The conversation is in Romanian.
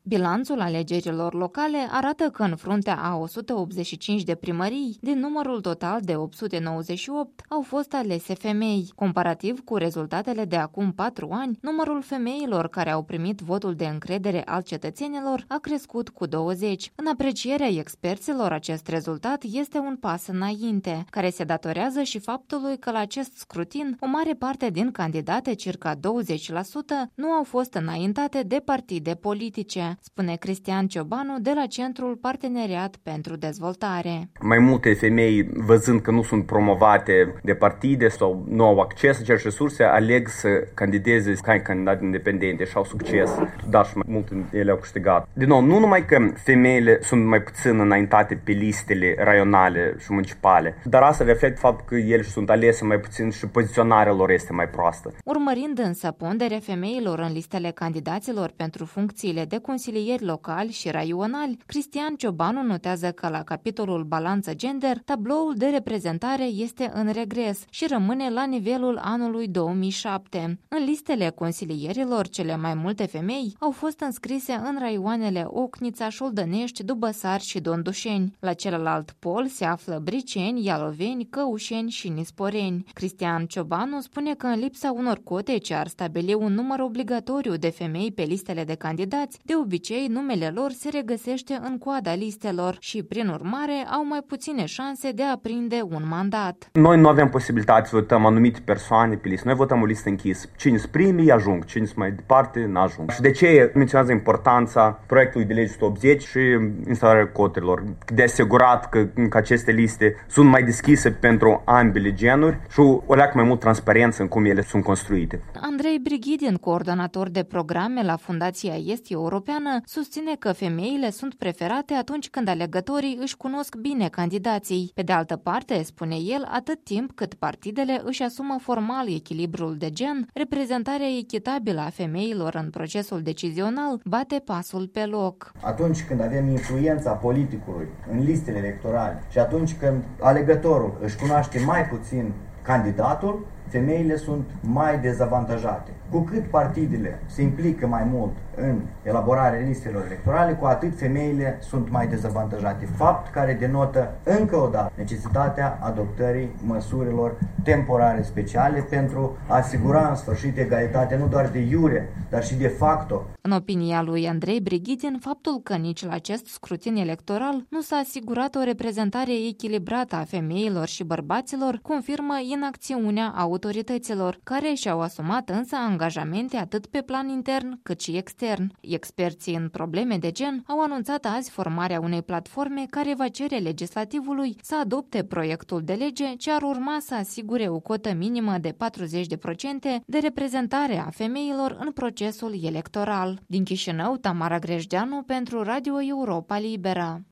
Bilanțul alegerilor locale arată că în fruntea a 185 de primării, din numărul total de 898, au fost alese femei. Comparativ cu rezultatele de acum 4 ani, numărul femeilor care au primit votul de încredere al cetățenilor a crescut cu 20. În aprecierea experților, acest rezultat este un pas înainte, care se datorează și faptului că la acest scrutin, o mare parte din candidate, circa 20%, nu au fost înaintate de partide politice, spune Cristian Ciobanu de la Centrul Parteneriat pentru Dezvoltare. Mai multe femei, văzând că nu sunt promovate de partide sau nu au acces la aceste resurse, aleg să candideze ca candidat independente și au succes. Dar și mai multe ele au câștigat. Din nou, nu numai că femeile sunt mai puțin înaintate pe listele raionale și municipale, dar asta reflectă faptul că ele sunt alese mai puțin și poziționarea lor este mai proastă. Urmărind însă ponderea femeilor în listele candidaților pentru funcțiile de consilieri locali și raionali, Cristian Ciobanu notează că la capitolul balanță gender, tabloul de reprezentare este în regres și rămâne la nivelul anului 2007. În listele consilierilor, cele mai multe femei au fost înscrise în raioanele Ocnița, Șoldănești, Dubăsari și Dondușeni. La celălalt pol se află Briceni, Ialoveni, Căușeni și Nisporeni. Cristian Ciobanu spune că în lipsa unor cote ce ar stabili un număr obligatoriu de femei pe listele de candidați, de obicei numele lor se regăsește în coada listelor și, prin urmare, au mai puține șanse de a prinde un mandat. Noi nu avem posibilitatea să votăm anumite persoane pe listă. Noi votăm o listă închisă. Cine sunt primii, ajung. Cine sunt mai departe, n-ajung. Și de ce menționează importanța proiectului de lege 180 și instalarea cotelor? De asigurat că aceste liste sunt mai deschise pentru ambele genuri și o leacă mai mult transparență în cum ele sunt construite. Andrei Brighidin, coordonator de programe la Fundația Est Europeană, susține că femeile sunt preferate atunci când alegătorii își cunosc bine candidații. Pe de altă parte, spune el, atât timp cât partidele își asumă formal echilibrul de gen, reprezentarea echitabilă a femeilor în procesul decizional bate pasul pe loc. Atunci când avem influența politicului în listele electorale și atunci când alegătorul își cunoaște mai puțin candidatul, femeile sunt mai dezavantajate. Cu cât partidele se implică mai mult în elaborarea listelor electorale, cu atât femeile sunt mai dezavantajate. Fapt care denotă încă o dată necesitatea adoptării măsurilor temporare speciale pentru a asigura în sfârșit egalitate nu doar de iure, dar și de facto. În opinia lui Andrei Brighidin, faptul că nici la acest scrutin electoral nu s-a asigurat o reprezentare echilibrată a femeilor și bărbaților confirmă inacțiunea autorităților, care și-au asumat însă angajamente atât pe plan intern cât și extern. Experții în probleme de gen au anunțat azi formarea unei platforme care va cere legislativului să adopte proiectul de lege ce ar urma să asigure o cotă minimă de 40% de reprezentare a femeilor în procesul electoral. Din Chișinău, Tamara Grejdeanu pentru Radio Europa Liberă.